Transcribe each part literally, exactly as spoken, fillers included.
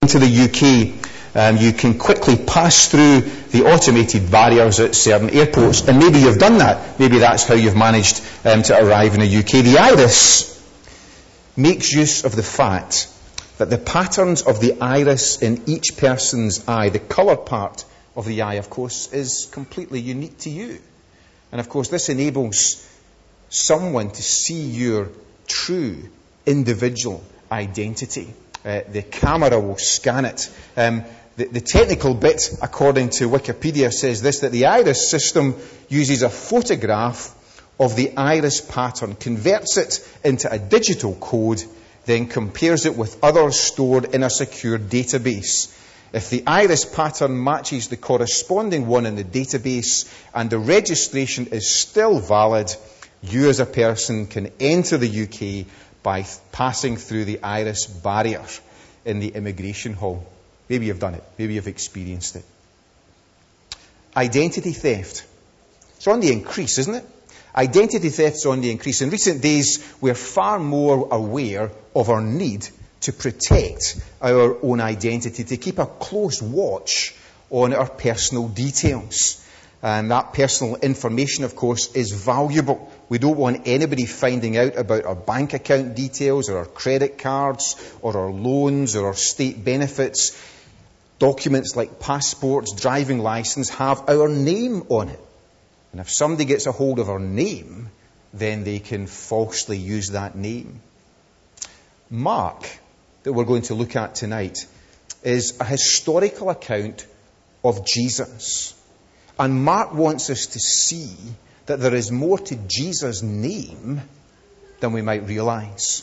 into the U K, um, you can quickly pass through the automated barriers at certain airports. And maybe you've done that. Maybe that's how you've managed um, to arrive in the U K. The iris makes use of the fact that the patterns of the iris in each person's eye, the colour part of the eye, of course, is completely unique to you. And of course, this enables someone to see your true individual identity. Uh, the camera will scan it. Um, the, the technical bit, according to Wikipedia, says this, that the iris system uses a photograph of the iris pattern, converts it into a digital code, then compares it with others stored in a secure database. If the iris pattern matches the corresponding one in the database and the registration is still valid, you as a person can enter the U K by th- passing through the iris barrier in the immigration hall. Maybe you've done it. Maybe you've experienced it. Identity theft. It's on the increase, isn't it? Identity theft's on the increase. In recent days, we're far more aware of our need to protect our own identity, to keep a close watch on our personal details. And that personal information, of course, is valuable. We don't want anybody finding out about our bank account details or our credit cards or our loans or our state benefits. Documents like passports, driving license have our name on it. And if somebody gets a hold of our name, then they can falsely use that name. Mark, that we're going to look at tonight, is a historical account of Jesus. And Mark wants us to see that there is more to Jesus' name than we might realise.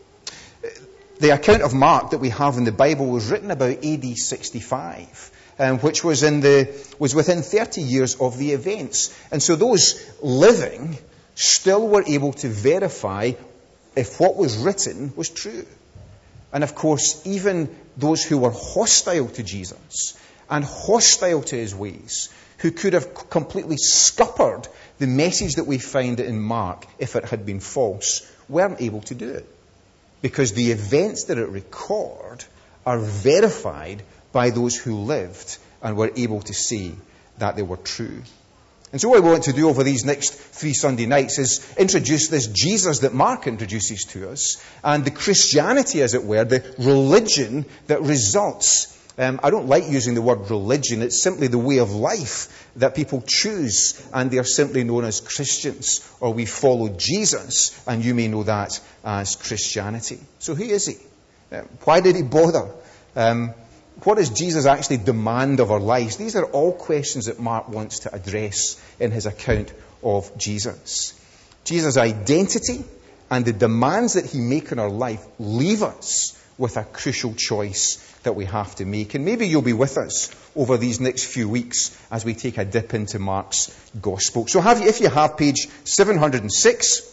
The account of Mark that we have in the Bible was written about A D sixty-five, um, which was in the was within thirty years of the events. And so those living still were able to verify if what was written was true. And of course, even those who were hostile to Jesus and hostile to his ways, who could have completely scuppered the message that we find in Mark if it had been false, weren't able to do it. Because the events that it record are verified by those who lived and were able to say that they were true. And so what I want to do over these next three Sunday nights is introduce this Jesus that Mark introduces to us, and the Christianity, as it were, the religion that results. Um, I don't like using the word religion. It's simply the way of life that people choose, and they are simply known as Christians, or we follow Jesus, and you may know that as Christianity. So who is he? Um, why did he bother? Um, what does Jesus actually demand of our lives? These are all questions that Mark wants to address in his account of Jesus. Jesus' identity and the demands that he makes in our life leave us with a crucial choice that we have to make. And maybe you'll be with us over these next few weeks as we take a dip into Mark's Gospel. So have you, if you have page seven hundred six,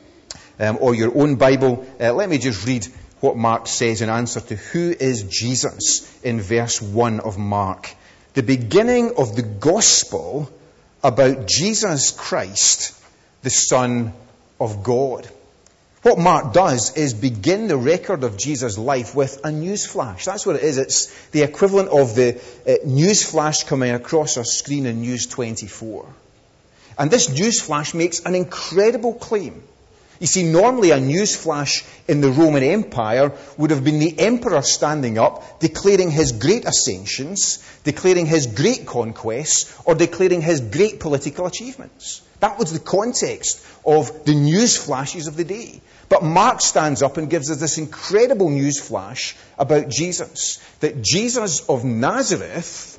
um, or your own Bible, uh, let me just read what Mark says in answer to who is Jesus in verse one of Mark. The beginning of the Gospel about Jesus Christ, the Son of God. What Mark does is begin the record of Jesus' life with a news flash. That's what it is. It's the equivalent of the uh, news flash coming across our screen in News twenty-four. And this news flash makes an incredible claim. You see, normally a news flash in the Roman Empire would have been the emperor standing up, declaring his great ascensions, declaring his great conquests, or declaring his great political achievements. That was the context of the news flashes of the day. But Mark stands up and gives us this incredible news flash about Jesus. That Jesus of Nazareth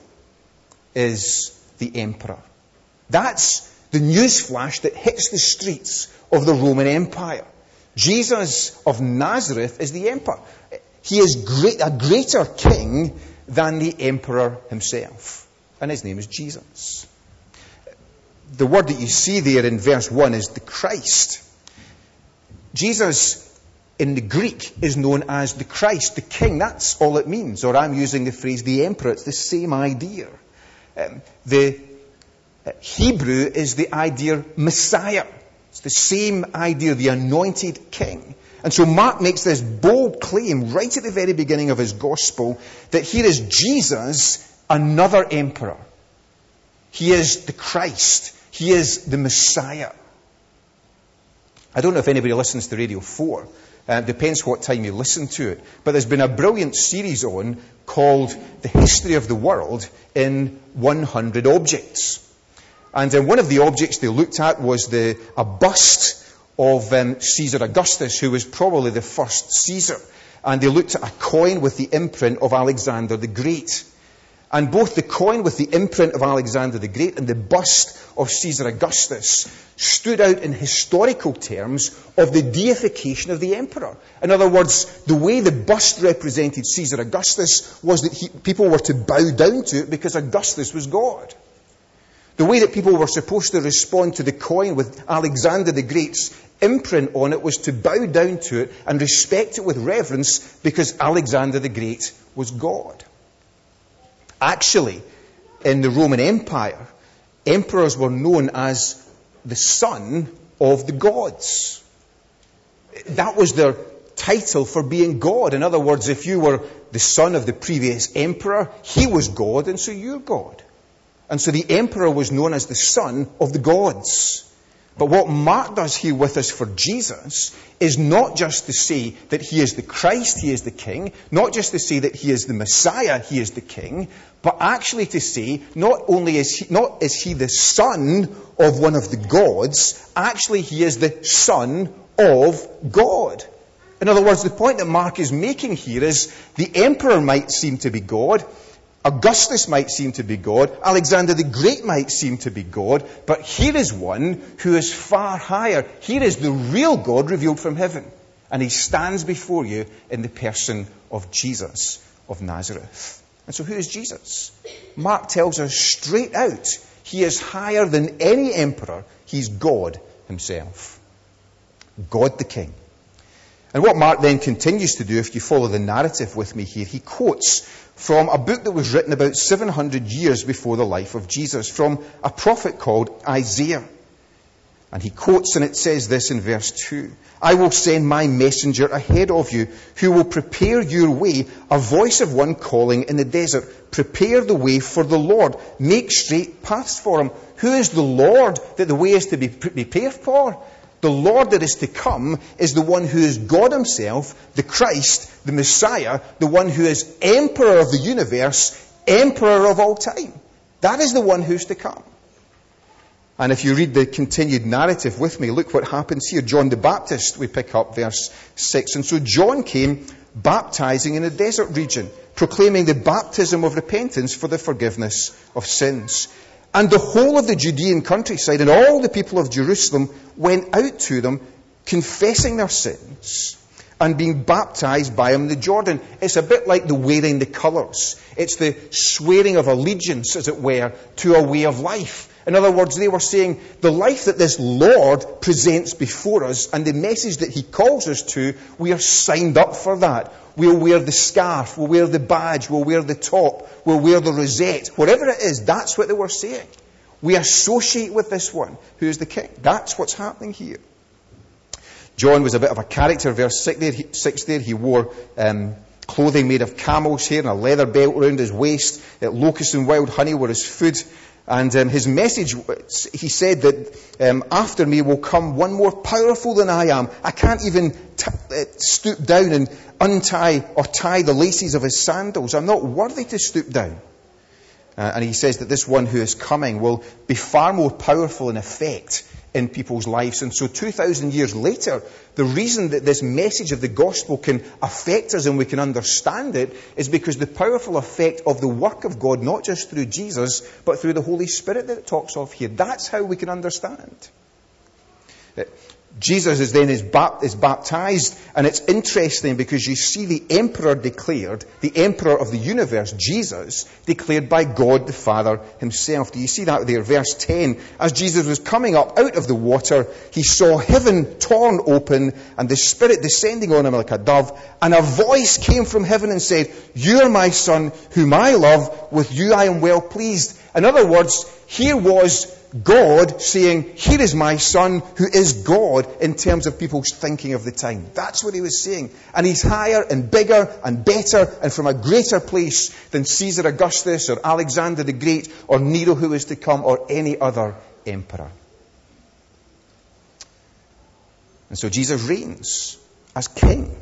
is the emperor. That's the news flash that hits the streets of the Roman Empire. Jesus of Nazareth is the emperor. He is great, a greater king than the emperor himself. And his name is Jesus. The word that you see there in verse one is the Christ. Jesus in the Greek is known as the Christ, the king. That's all it means. Or I'm using the phrase the emperor. It's the same idea. Um, the Hebrew is the idea Messiah. It's the same idea, the anointed king. And so Mark makes this bold claim right at the very beginning of his gospel that here is Jesus, another emperor. He is the Christ. He is the Messiah. I don't know if anybody listens to Radio four. Uh, it depends what time you listen to it. But there's been a brilliant series on called The History of the World in one hundred Objects. And uh, one of the objects they looked at was the a bust of um, Caesar Augustus, who was probably the first Caesar. And they looked at a coin with the imprint of Alexander the Great. And both the coin with the imprint of Alexander the Great and the bust of Caesar Augustus stood out in historical terms of the deification of the emperor. In other words, the way the bust represented Caesar Augustus was that he, people were to bow down to it because Augustus was God. The way that people were supposed to respond to the coin with Alexander the Great's imprint on it was to bow down to it and respect it with reverence because Alexander the Great was God. Actually, in the Roman Empire, emperors were known as the son of the gods. That was their title for being God. In other words, if you were the son of the previous emperor, he was God, and so you're God. And so the emperor was known as the son of the gods. But what Mark does here with us for Jesus is not just to say that he is the Christ, he is the King, not just to say that he is the Messiah, he is the King, but actually to say not only is he, not is he the son of one of the gods, actually he is the Son of God. In other words, the point that Mark is making here is the emperor might seem to be God, Augustus might seem to be God, Alexander the Great might seem to be God, but here is one who is far higher. Here is the real God revealed from heaven. And he stands before you in the person of Jesus of Nazareth. And so who is Jesus? Mark tells us straight out, he is higher than any emperor. He's God himself. God the King. And what Mark then continues to do, if you follow the narrative with me here, he quotes from a book that was written about seven hundred years before the life of Jesus, from a prophet called Isaiah. And he quotes, and it says this in verse two, I will send my messenger ahead of you, who will prepare your way, a voice of one calling in the desert, prepare the way for the Lord, make straight paths for him. Who is the Lord that the way is to be prepared for? The Lord that is to come is the one who is God himself, the Christ, the Messiah, the one who is emperor of the universe, emperor of all time. That is the one who's to come. And if you read the continued narrative with me, look what happens here. John the Baptist, we pick up verse six. And so John came baptizing in a desert region, proclaiming the baptism of repentance for the forgiveness of sins. And the whole of the Judean countryside and all the people of Jerusalem went out to them, confessing their sins and being baptized by him in the Jordan. It's a bit like the wearing the colours. It's the swearing of allegiance, as it were, to a way of life. In other words, they were saying the life that this Lord presents before us and the message that he calls us to, we are signed up for that. We'll wear the scarf, we'll wear the badge, we'll wear the top, we'll wear the rosette. Whatever it is, that's what they were saying. We associate with this one who is the King. That's what's happening here. John was a bit of a character. Verse six there, he, six there, he wore um, clothing made of camel's hair and a leather belt around his waist. That locusts and wild honey were his food. And um, his message, he said that um, after me will come one more powerful than I am. I can't even t- uh, stoop down and untie or tie the laces of his sandals. I'm not worthy to stoop down. Uh, and he says that this one who is coming will be far more powerful in effect in people's lives. And so two thousand years later, the reason that this message of the gospel can affect us and we can understand it is because the powerful effect of the work of God, not just through Jesus, but through the Holy Spirit that it talks of here. That's how we can understand. Jesus is then is, bap- is baptized, and it's interesting because you see the emperor declared, the emperor of the universe, Jesus, declared by God the Father himself. Do you see that there? Verse ten, as Jesus was coming up out of the water, he saw heaven torn open and the Spirit descending on him like a dove, and a voice came from heaven and said, you are my Son, whom I love, with you I am well pleased. In other words, here was God saying, here is my son who is God in terms of people's thinking of the time. That's what he was saying. And he's higher and bigger and better and from a greater place than Caesar Augustus or Alexander the Great or Nero who is to come or any other emperor. And so Jesus reigns as king.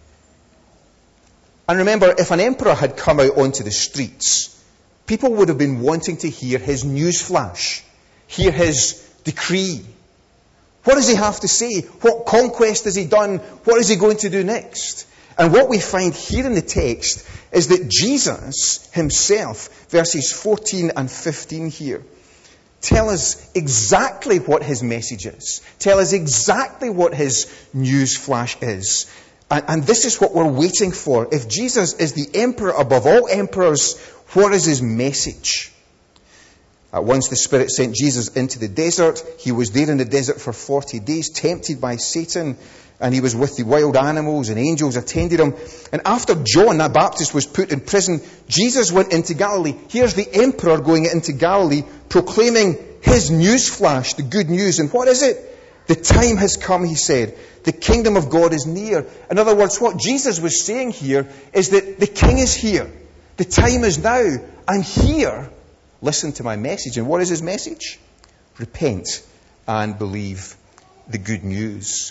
And remember, if an emperor had come out onto the streets, people would have been wanting to hear his news flash, hear his decree. What does he have to say? What conquest has he done? What is he going to do next? And what we find here in the text is that Jesus himself, verses fourteen and fifteen here, tell us exactly what his message is. Tell us exactly what his news flash is. And, and this is what we're waiting for. If Jesus is the emperor above all emperors, what is his message? At once the Spirit sent Jesus into the desert. He was there in the desert for forty days, tempted by Satan. And he was with the wild animals, and angels attended him. And after John the Baptist was put in prison, Jesus went into Galilee. Here's the emperor going into Galilee, proclaiming his news flash, the good news. And what is it? The time has come, he said. The kingdom of God is near. In other words, what Jesus was saying here is that the king is here. The time is now. I'm here. Listen to my message. And what is his message? Repent and believe the good news.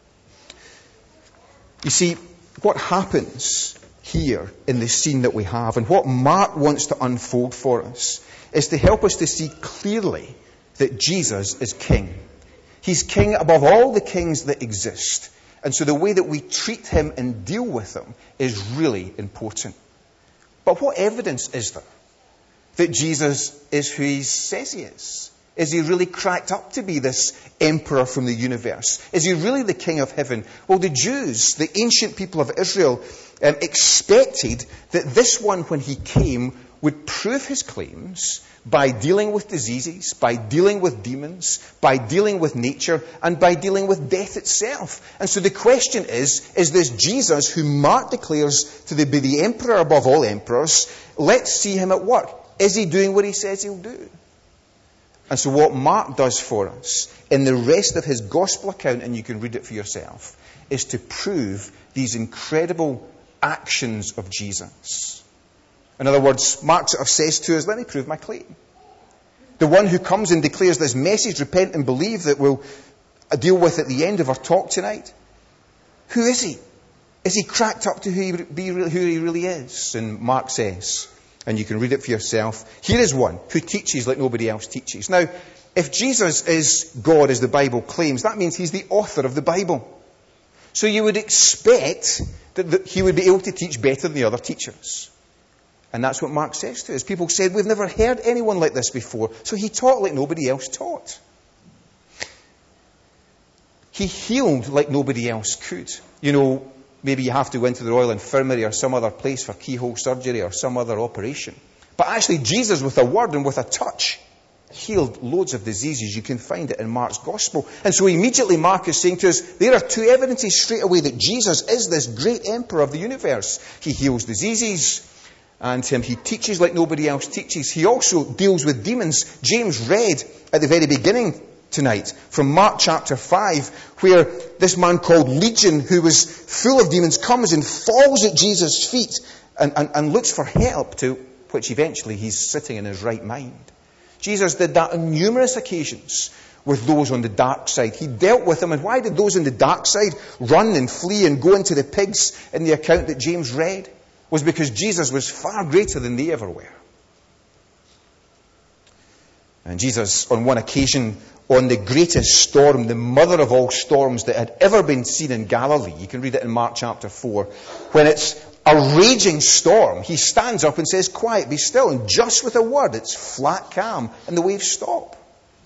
You see, what happens here in the scene that we have, and what Mark wants to unfold for us, is to help us to see clearly that Jesus is king. He's king above all the kings that exist. And so the way that we treat him and deal with him is really important. But what evidence is there that Jesus is who he says he is? Is he really cracked up to be this emperor from the universe? Is he really the king of heaven? Well, the Jews, the ancient people of Israel, um, expected that this one, when he came, would prove his claims by dealing with diseases, by dealing with demons, by dealing with nature, and by dealing with death itself. And so the question is, is this Jesus who Mark declares to be the emperor above all emperors? Let's see him at work. Is he doing what he says he'll do? And so what Mark does for us in the rest of his gospel account, and you can read it for yourself, is to prove these incredible actions of Jesus. In other words, Mark sort of says to us, let me prove my claim. The one who comes and declares this message, repent and believe, that we'll deal with at the end of our talk tonight. Who is he? Is he cracked up to who he, be, who he really is? And Mark says, and you can read it for yourself, here is one who teaches like nobody else teaches. Now, if Jesus is God, as the Bible claims, that means he's the author of the Bible. So you would expect that, that he would be able to teach better than the other teachers. And that's what Mark says to us. People said, we've never heard anyone like this before. So he taught like nobody else taught. He healed like nobody else could. You know, maybe you have to go into the Royal Infirmary or some other place for keyhole surgery or some other operation. But actually, Jesus, with a word and with a touch, healed loads of diseases. You can find it in Mark's Gospel. And so immediately Mark is saying to us, there are two evidences straight away that Jesus is this great emperor of the universe. He heals diseases, and um, he teaches like nobody else teaches. He also deals with demons. James read at the very beginning tonight from Mark chapter five, where this man called Legion, who was full of demons, comes and falls at Jesus' feet and, and, and looks for help, to which eventually he's sitting in his right mind. Jesus did that on numerous occasions with those on the dark side. He dealt with them. And why did those on the dark side run and flee and go into the pigs in the account that James read? Was because Jesus was far greater than they ever were. And Jesus, on one occasion, on the greatest storm, the mother of all storms that had ever been seen in Galilee, you can read it in Mark chapter four, when it's a raging storm, he stands up and says, quiet, be still, and just with a word, it's flat calm, and the waves stop.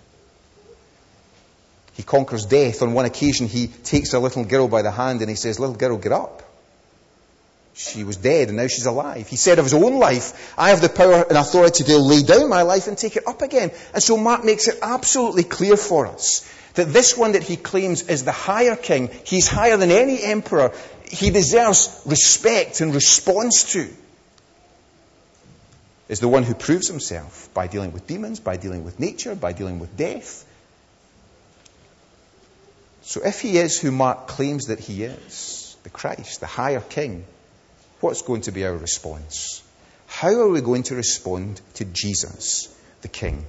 He conquers death. On one occasion, he takes a little girl by the hand and he says, little girl, get up. She was dead and now she's alive. He said of his own life, I have the power and authority to lay down my life and take it up again. And so Mark makes it absolutely clear for us that this one that he claims is the higher king, he's higher than any emperor, he deserves respect and response to. is the one who proves himself by dealing with demons, by dealing with nature, by dealing with death. So if he is who Mark claims that he is, the Christ, the higher king, what's going to be our response? How are we going to respond to Jesus, the king?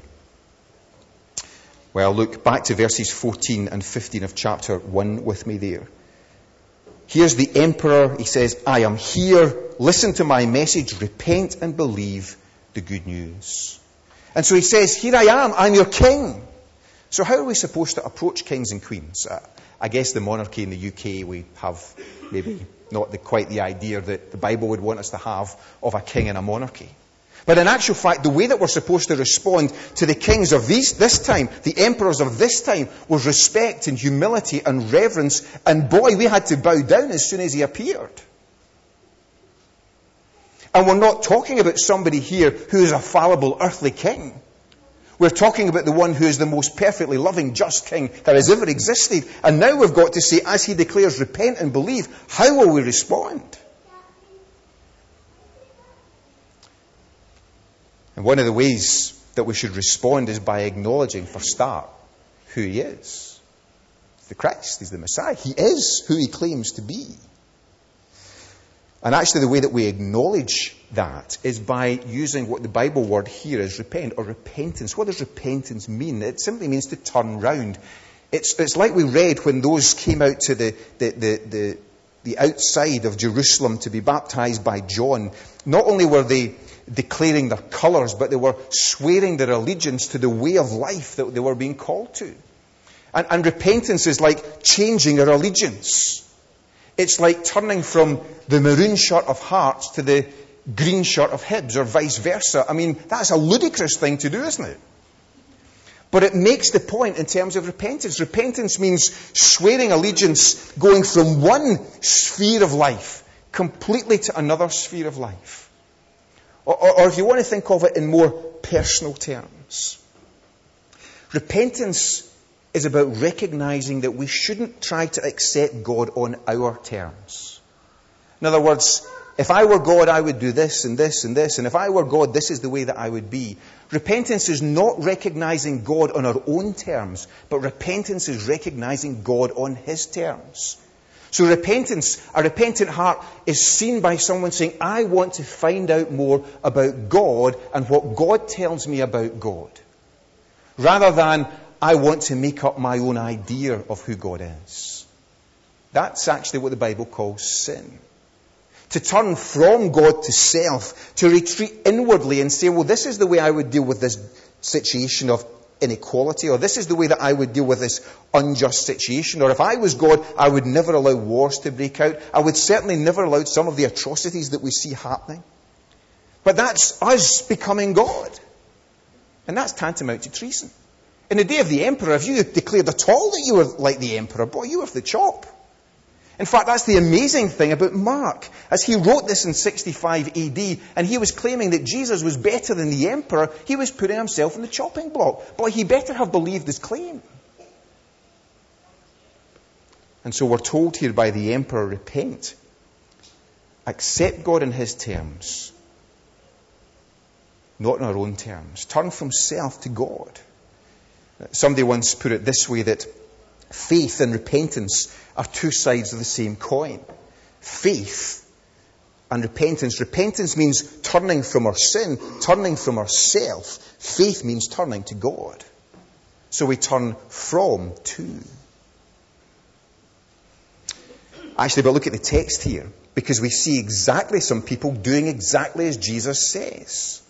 Well, look back to verses fourteen and fifteen of chapter one with me there. Here's the emperor. He says, I am here. Listen to my message. Repent and believe the good news. And so he says, here I am. I'm your king. So how are we supposed to approach kings and queens? Uh, I guess the monarchy in the U K, we have maybe not the, quite the idea that the Bible would want us to have of a king and a monarchy. But in actual fact, the way that we're supposed to respond to the kings of these, this time, the emperors of this time, was respect and humility and reverence. And boy, we had to bow down as soon as he appeared. And we're not talking about somebody here who is a fallible earthly king. We're talking about the one who is the most perfectly loving, just king that has ever existed. And now we've got to say, as he declares, repent and believe, how will we respond? And one of the ways that we should respond is by acknowledging, for start, who he is. The Christ, he's the Messiah. He is who he claims to be. And actually the way that we acknowledge that is by using what the Bible word here is repent, or repentance. What does repentance mean? It simply means to turn round. It's, it's like we read when those came out to the, the, the, the, the outside of Jerusalem to be baptized by John. Not only were they declaring their colours, but they were swearing their allegiance to the way of life that they were being called to. And, and repentance is like changing our allegiance. It's like turning from the maroon shirt of Hearts to the green shirt of Hibs, or vice versa. I mean, that's a ludicrous thing to do, isn't it? But it makes the point in terms of repentance. Repentance means swearing allegiance, going from one sphere of life completely to another sphere of life. Or, or, or if you want to think of it in more personal terms, repentance is about recognizing that we shouldn't try to accept God on our terms. In other words, if I were God, I would do this and this and this. And if I were God, this is the way that I would be. Repentance is not recognizing God on our own terms, but repentance is recognizing God on his terms. So repentance, a repentant heart, is seen by someone saying, I want to find out more about God and what God tells me about God. Rather than, I want to make up my own idea of who God is. That's actually what the Bible calls sin. To turn from God to self, to retreat inwardly and say, well, this is the way I would deal with this situation of inequality, or this is the way that I would deal with this unjust situation, or if I was God, I would never allow wars to break out. I would certainly never allow some of the atrocities that we see happening. But that's us becoming God. And that's tantamount to treason. In the day of the emperor, if you declared at all that you were like the emperor, boy, you were off the chop. In fact, that's the amazing thing about Mark. As he wrote this in sixty-five A D, and he was claiming that Jesus was better than the emperor, he was putting himself in the chopping block. Boy, he better have believed his claim. And so we're told here by the emperor, repent. Accept God in his terms, not in our own terms. Turn from self to God. Somebody once put it this way, that faith and repentance are two sides of the same coin. Faith and repentance. Repentance means turning from our sin, turning from ourself. Faith means turning to God. So we turn from to. Actually, but look at the text here, because we see exactly some people doing exactly as Jesus says.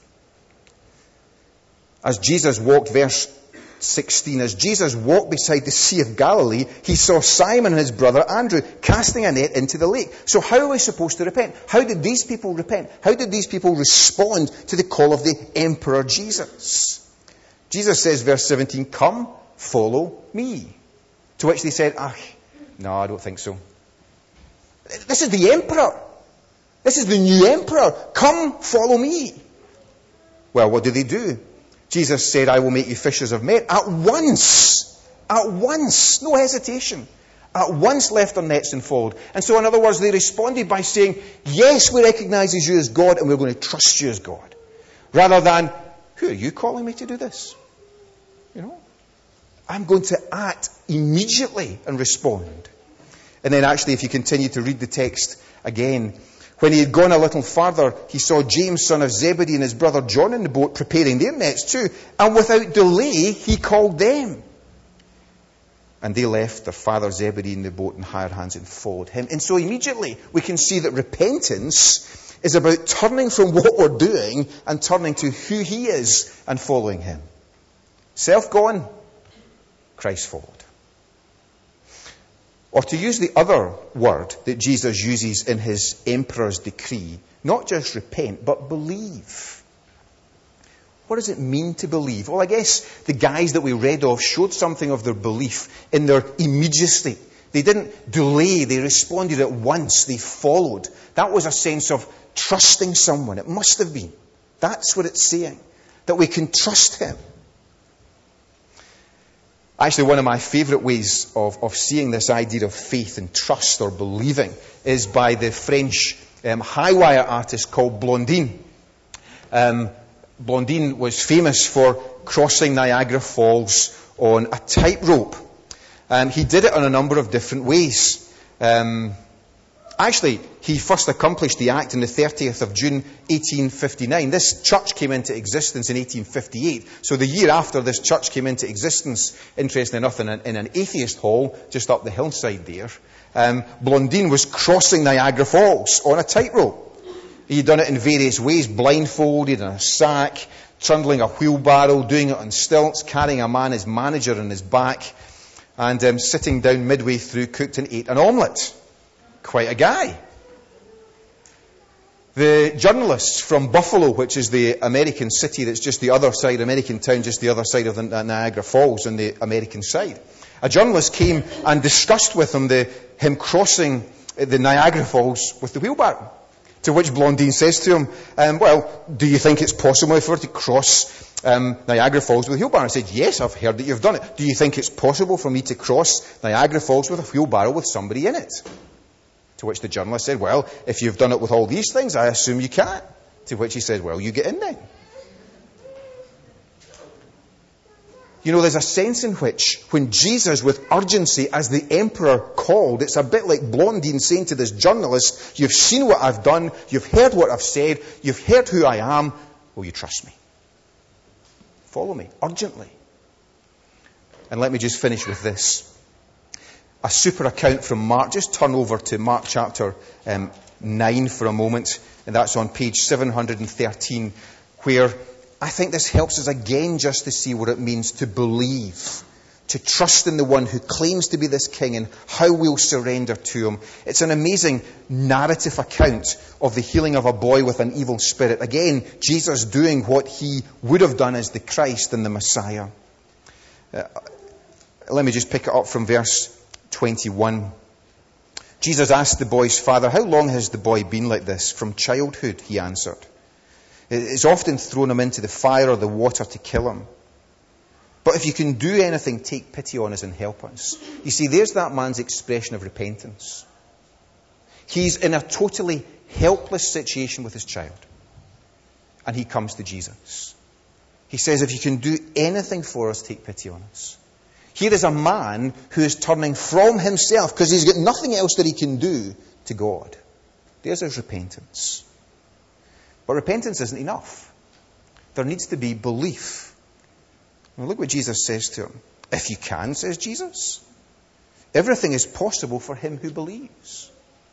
As Jesus walked, verse sixteen, as Jesus walked beside the Sea of Galilee, he saw Simon and his brother Andrew casting a net into the lake. So how are we supposed to repent? How did these people repent? How did these people respond to the call of the Emperor Jesus? Jesus says, verse seventeen, come, follow me. To which they said, ah, no, I don't think so. This is the Emperor. This is the new Emperor. Come, follow me. Well, what did they do? Jesus said, I will make you fishers of men. At once, at once, no hesitation. At once left their nets and followed. And so in other words, they responded by saying, yes, we recognize you as God and we're going to trust you as God. Rather than, who are you calling me to do this? You know? I'm going to act immediately and respond. And then actually, if you continue to read the text again, when he had gone a little farther, he saw James, son of Zebedee, and his brother John in the boat preparing their nets too. And without delay, he called them. And they left their father Zebedee in the boat and hired hands and followed him. And so immediately we can see that repentance is about turning from what we're doing and turning to who he is and following him. Self gone, Christ followed. Or to use the other word that Jesus uses in his emperor's decree, not just repent, but believe. What does it mean to believe? Well, I guess the guys that we read of showed something of their belief in their immediacy. They didn't delay, they responded at once, they followed. That was a sense of trusting someone. It must have been. That's what it's saying. That we can trust him. Actually, one of my favourite ways of, of seeing this idea of faith and trust or believing is by the French um, high wire artist called Blondin. Um, Blondin was famous for crossing Niagara Falls on a tightrope. Um, he did it in a number of different ways. Um, actually, he first accomplished the act on the thirtieth of June, eighteen fifty-nine. This church came into existence in eighteen fifty-eight. So the year after this church came into existence, interestingly enough, in an, in an atheist hall just up the hillside there, um, Blondin was crossing Niagara Falls on a tightrope. He'd done it in various ways, blindfolded, in a sack, trundling a wheelbarrow, doing it on stilts, carrying a man, his manager, on his back, and um, sitting down midway through, cooked and ate an omelette. Quite a guy. The journalists from Buffalo, which is the American city that's just the other side, American town just the other side of the Niagara Falls on the American side. A journalist came and discussed with him the, him crossing the Niagara Falls with the wheelbarrow. To which Blondin says to him, um, well, do you think it's possible if we were to cross um, Niagara Falls with a wheelbarrow? I said, yes, I've heard that you've done it. Do you think it's possible for me to cross Niagara Falls with a wheelbarrow with somebody in it? To which the journalist said, well, if you've done it with all these things, I assume you can. To which he said, well, you get in then. You know, there's a sense in which, when Jesus, with urgency, as the emperor called, it's a bit like Blondin saying to this journalist, you've seen what I've done, you've heard what I've said, you've heard who I am, will you trust me? Follow me, urgently. And let me just finish with this. A super account from Mark. Just turn over to Mark chapter um, nine for a moment, and that's on page seven hundred thirteen, where I think this helps us again just to see what it means to believe, to trust in the one who claims to be this king and how we'll surrender to him. It's an amazing narrative account of the healing of a boy with an evil spirit. Again, Jesus doing what he would have done as the Christ and the Messiah. Uh, let me just pick it up from verse twenty-one. Jesus asked the boy's father, how long has the boy been like this? From childhood, he answered. It's often thrown him into the fire or the water to kill him. But if you can do anything, take pity on us and help us. You see, there's that man's expression of repentance. He's in a totally helpless situation with his child. And he comes to Jesus. He says, if you can do anything for us, take pity on us. Here is a man who is turning from himself, because he's got nothing else that he can do, to God. There's his repentance. But repentance isn't enough. There needs to be belief. Now look what Jesus says to him. If you can, says Jesus, everything is possible for him who believes.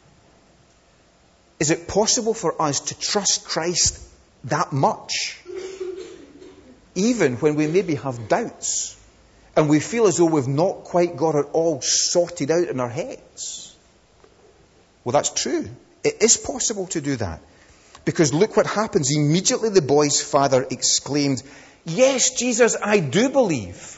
Is it possible for us to trust Christ that much? Even when we maybe have doubts and we feel as though we've not quite got it all sorted out in our heads. Well, that's true. It is possible to do that. Because look what happens. Immediately the boy's father exclaimed, yes, Jesus, I do believe.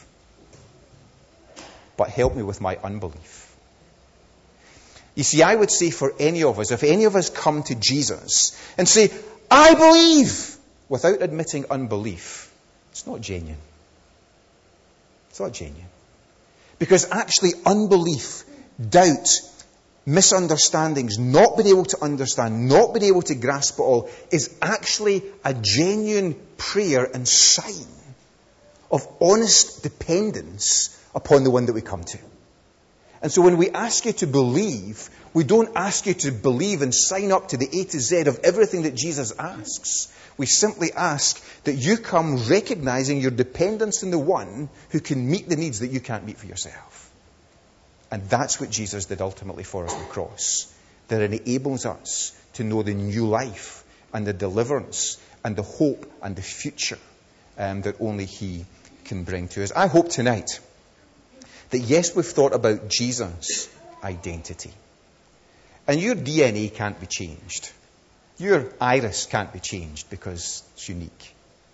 But help me with my unbelief. You see, I would say for any of us, if any of us come to Jesus and say, I believe, without admitting unbelief, it's not genuine. It's not genuine. Because actually unbelief, doubt, misunderstandings, not being able to understand, not being able to grasp it all, is actually a genuine prayer and sign of honest dependence upon the one that we come to. And so when we ask you to believe, we don't ask you to believe and sign up to the A to Z of everything that Jesus asks. We simply ask that you come recognizing your dependence on the one who can meet the needs that you can't meet for yourself. And that's what Jesus did ultimately for us on the cross. That enables us to know the new life and the deliverance and the hope and the future um, that only He can bring to us. I hope tonight that yes, we've thought about Jesus' identity. And your D N A can't be changed. Your iris can't be changed because it's unique.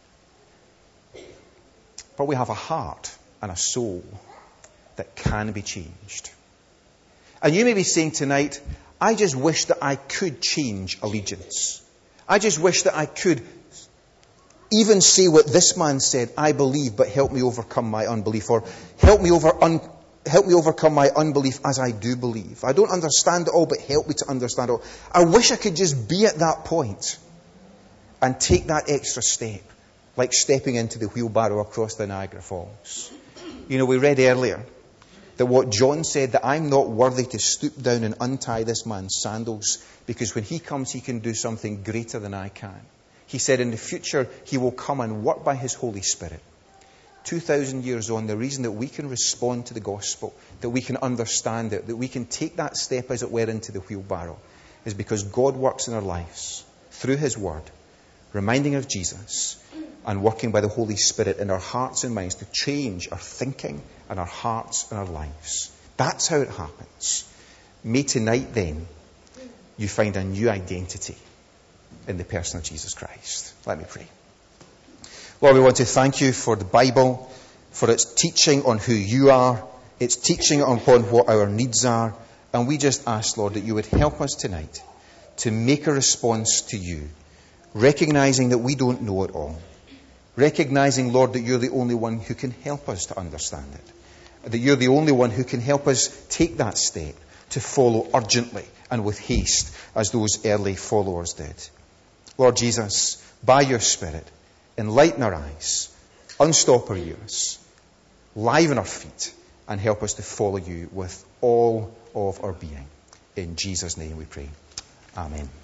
But we have a heart and a soul that can be changed. And you may be saying tonight, I just wish that I could change allegiance. I just wish that I could even say what this man said, I believe, but help me overcome my unbelief. Or help me over un- help me overcome my unbelief as I do believe. I don't understand it all, but help me to understand it all. I wish I could just be at that point and take that extra step, like stepping into the wheelbarrow across the Niagara Falls. You know, we read earlier that what John said, that I'm not worthy to stoop down and untie this man's sandals, because when he comes, he can do something greater than I can. He said in the future, he will come and work by his Holy Spirit. two thousand years on, the reason that we can respond to the gospel, that we can understand it, that we can take that step, as it were, into the wheelbarrow, is because God works in our lives through His Word, reminding us of Jesus, and working by the Holy Spirit in our hearts and minds to change our thinking and our hearts and our lives. That's how it happens. May tonight then you find a new identity in the person of Jesus Christ. Let me pray. Lord, we want to thank You for the Bible, for its teaching on who You are, its teaching upon what our needs are. And we just ask, Lord, that You would help us tonight to make a response to You, recognizing that we don't know it all. Recognizing, Lord, that You're the only one who can help us to understand it. That You're the only one who can help us take that step to follow urgently and with haste, as those early followers did. Lord Jesus, by Your Spirit, enlighten our eyes, unstop our ears, liven our feet, and help us to follow You with all of our being. In Jesus' name we pray. Amen.